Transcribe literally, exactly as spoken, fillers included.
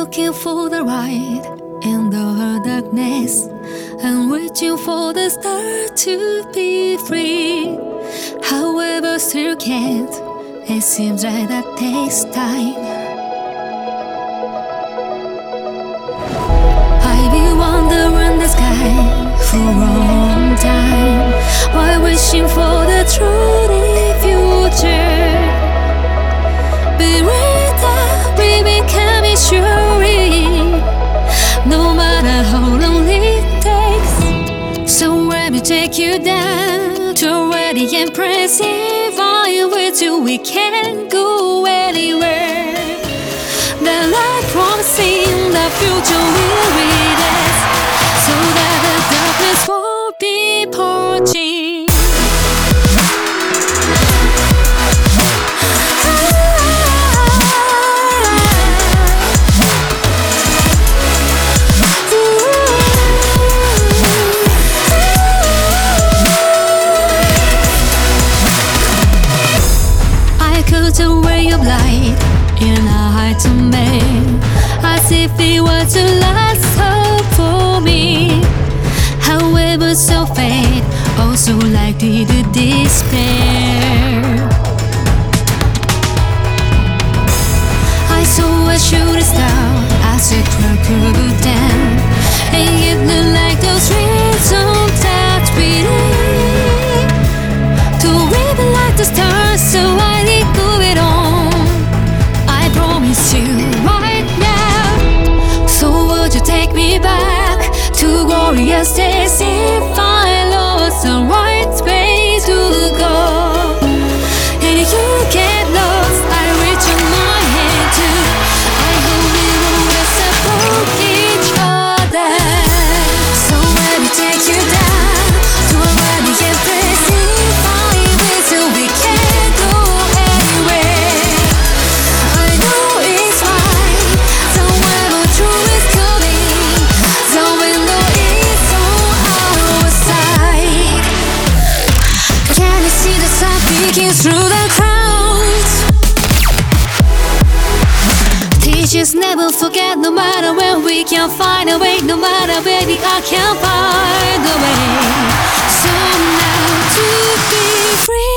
looking for the light in the darkness, and reaching for the stars to be free. However, still can't. It seems like that takes time. I've been wandering the sky for a long time, while wishing for the truly future. Believe that we become surely, no matter how long it takes. So let me take you down to a radiant place. If I with you, we can go anywhere. The light promising the future will read us, so that the darkness won't be parting. A ray of light in a heart to me, as if it was the last hope for me. However, so fate also likely to despair. I saw a shooting star as it crackled down, and it looked like those rays on that beating to even like the stars. So I did move it on. I promise you right now. So would you take me back to glorious days if I lost the right space to go? And if you get lost, I reach in my hand too. I hope we won't support each other. So let me take you down to a radiant place. If I with you, we can't go anywhere. I know it's right, somewhere more true is coming. So we know it's on our side. Can you see the sun peeking through the clouds? Teachers never forget, no matter where we can find a way, no matter where we are, can find a way. So now to be free.